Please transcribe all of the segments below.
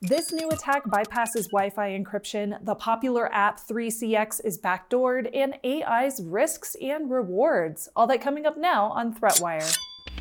This new attack bypasses Wi-Fi encryption, the popular app 3CX is backdoored, and AI's risks and rewards. All that coming up now on ThreatWire.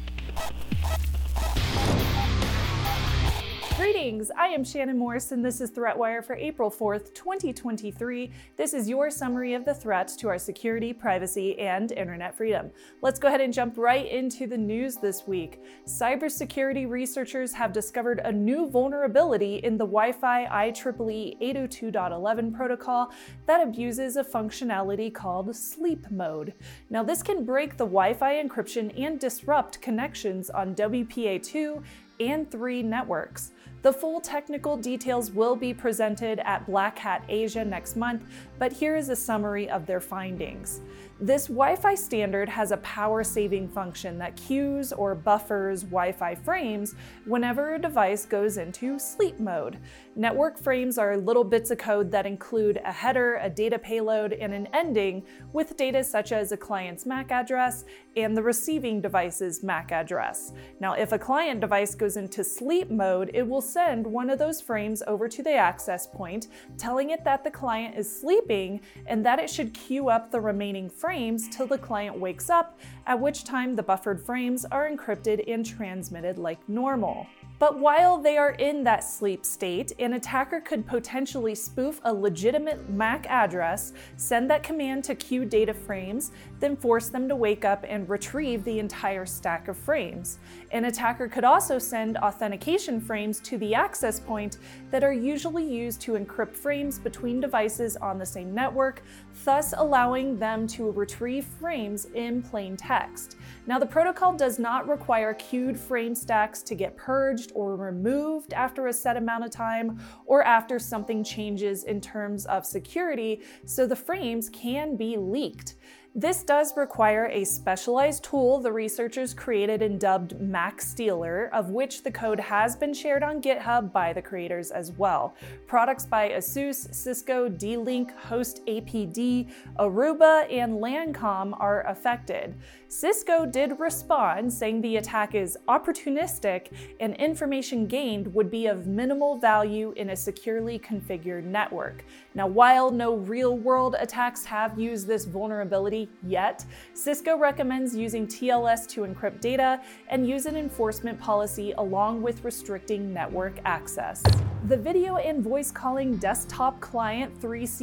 Greetings, I am Shannon Morse and this is ThreatWire for April 4th, 2023. This is your summary of the threats to our security, privacy, and internet freedom. Let's go ahead and jump right into the news this week. Cybersecurity researchers have discovered a new vulnerability in the Wi-Fi IEEE 802.11 protocol that abuses a functionality called sleep mode. Now this can break the Wi-Fi encryption and disrupt connections on WPA2 and 3 networks. The full technical details will be presented at Black Hat Asia next month, but here is a summary of their findings. This Wi-Fi standard has a power-saving function that queues or buffers Wi-Fi frames whenever a device goes into sleep mode. Network frames are little bits of code that include a header, a data payload, and an ending with data such as a client's MAC address and the receiving device's MAC address. Now, if a client device goes into sleep mode, it will send one of those frames over to the access point, telling it that the client is sleeping and that it should queue up the remaining frames till the client wakes up, at which time the buffered frames are encrypted and transmitted like normal. But while they are in that sleep state, an attacker could potentially spoof a legitimate MAC address, send that command to queue data frames, then force them to wake up and retrieve the entire stack of frames. An attacker could also send authentication frames to the access point that are usually used to encrypt frames between devices on the same network, thus allowing them to retrieve frames in plain text. Now, the protocol does not require queued frame stacks to get purged or removed after a set amount of time or after something changes in terms of security, so the frames can be leaked. This does require a specialized tool the researchers created and dubbed MacStealer, of which the code has been shared on GitHub by the creators as well. Products by ASUS, Cisco, D-Link, Host APD, Aruba, and Lancome are affected. Cisco did respond, saying the attack is opportunistic and information gained would be of minimal value in a securely configured network. Now, while no real-world attacks have used this vulnerability yet, Cisco recommends using TLS to encrypt data and use an enforcement policy along with restricting network access. The video and voice calling desktop client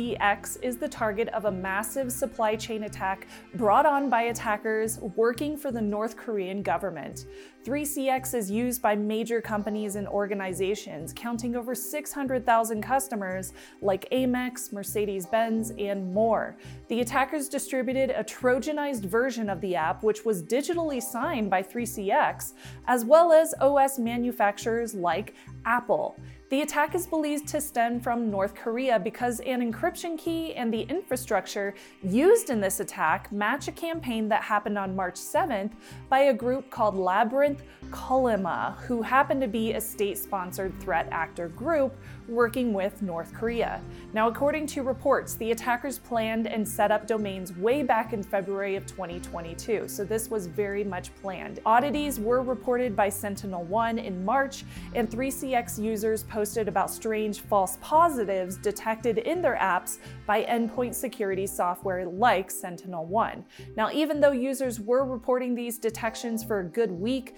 3CX is the target of a massive supply chain attack brought on by attackers working for the North Korean government. 3CX is used by major companies and organizations, counting over 600,000 customers like Amex, Mercedes-Benz, and more. The attackers distributed a Trojanized version of the app, which was digitally signed by 3CX, as well as OS manufacturers like Apple. The attack is believed to stem from North Korea because an encryption key and the infrastructure used in this attack match a campaign that happened on March 7th by a group called Labyrinth Kolyma, who happened to be a state-sponsored threat actor group working with North Korea. Now, according to reports, the attackers planned and set up domains way back in February of 2022, so this was very much planned. Oddities were reported by SentinelOne in March, and 3CX users posted about strange false positives detected in their apps by endpoint security software like SentinelOne. Now, even though users were reporting these detections for a good week,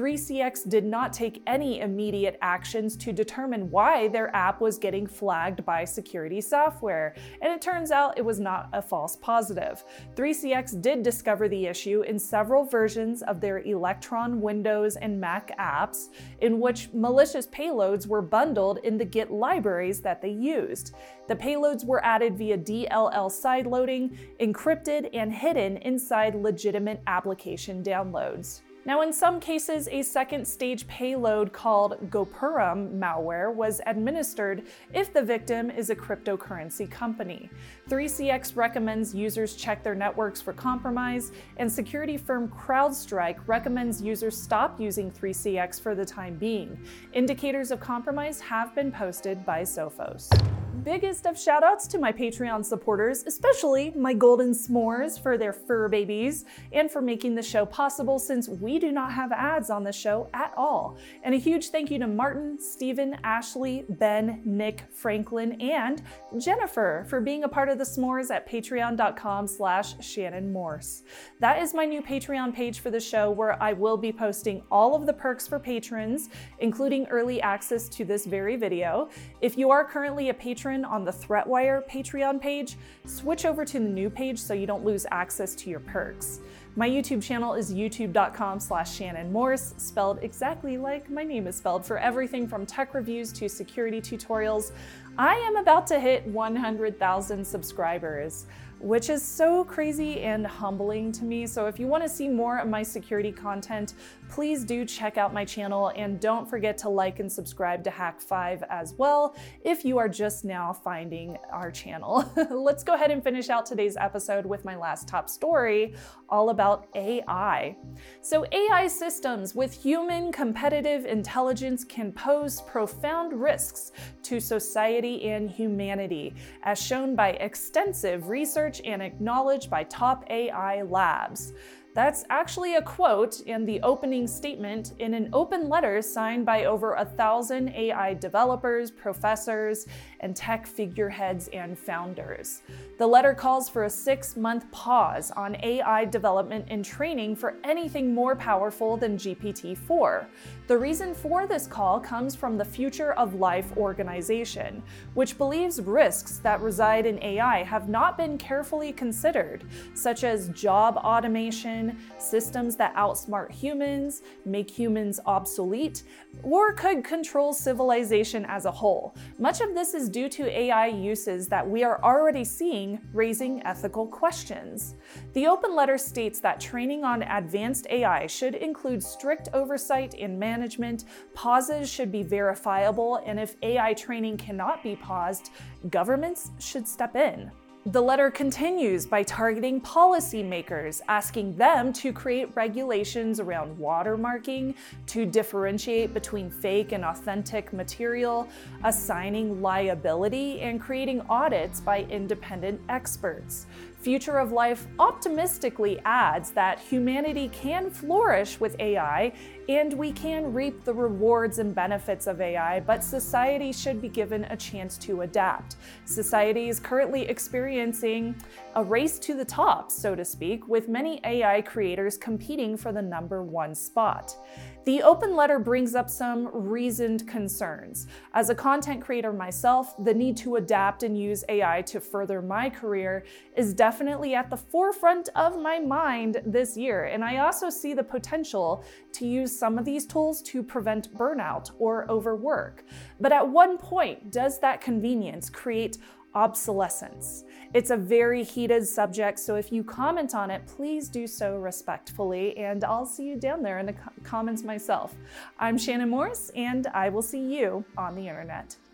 3CX did not take any immediate actions to determine why their app was getting flagged by security software, and it turns out it was not a false positive. 3CX did discover the issue in several versions of their Electron, Windows, and Mac apps, in which malicious payloads were bundled in the Git libraries that they used. The payloads were added via DLL sideloading, encrypted, and hidden inside legitimate application downloads. Now, in some cases, a second stage payload called Gopuram malware was administered if the victim is a cryptocurrency company. 3CX recommends users check their networks for compromise, and security firm CrowdStrike recommends users stop using 3CX for the time being. Indicators of compromise have been posted by Sophos. Biggest of shout outs to my Patreon supporters, especially my golden s'mores for their fur babies and for making the show possible, since we do not have ads on the show at all. And a huge thank you to Martin, Stephen, Ashley, Ben, Nick, Franklin, and Jennifer for being a part of the s'mores at patreon.com/Shannon Morse. That is my new Patreon page for the show, where I will be posting all of the perks for patrons, including early access to this very video. If you are currently a patron on the ThreatWire Patreon page, switch over to the new page so you don't lose access to your perks. My YouTube channel is youtube.com/Shannon Morse, spelled exactly like my name is spelled, for everything from tech reviews to security tutorials. I am about to hit 100,000 subscribers, which is so crazy and humbling to me. So if you want to see more of my security content, please do check out my channel, and don't forget to like and subscribe to Hack5 as well if you are just now finding our channel. Let's go ahead and finish out today's episode with my last top story, all about AI. So AI systems with human competitive intelligence can pose profound risks to society and humanity, as shown by extensive research and acknowledged by top AI labs. That's actually a quote in the opening statement in an open letter signed by over 1,000 AI developers, professors, and tech figureheads and founders. The letter calls for a 6-month pause on AI development and training for anything more powerful than GPT-4. The reason for this call comes from the Future of Life organization, which believes risks that reside in AI have not been carefully considered, such as job automation, systems that outsmart humans, make humans obsolete, or could control civilization as a whole. Much of this is due to AI uses that we are already seeing, raising ethical questions. The open letter states that training on advanced AI should include strict oversight and management, pauses should be verifiable, and if AI training cannot be paused, governments should step in. The letter continues by targeting policymakers, asking them to create regulations around watermarking, to differentiate between fake and authentic material, assigning liability, and creating audits by independent experts. Future of Life optimistically adds that humanity can flourish with AI and we can reap the rewards and benefits of AI, but society should be given a chance to adapt. Society is currently experiencing a race to the top, so to speak, with many AI creators competing for the #1 spot. The open letter brings up some reasoned concerns. As a content creator myself, the need to adapt and use AI to further my career is definitely at the forefront of my mind this year, and I also see the potential to use some of these tools to prevent burnout or overwork. But at one point, does that convenience create obsolescence? It's a very heated subject, so if you comment on it, please do so respectfully, and I'll see you down there in the comments myself. I'm Shannon Morse, and I will see you on the internet.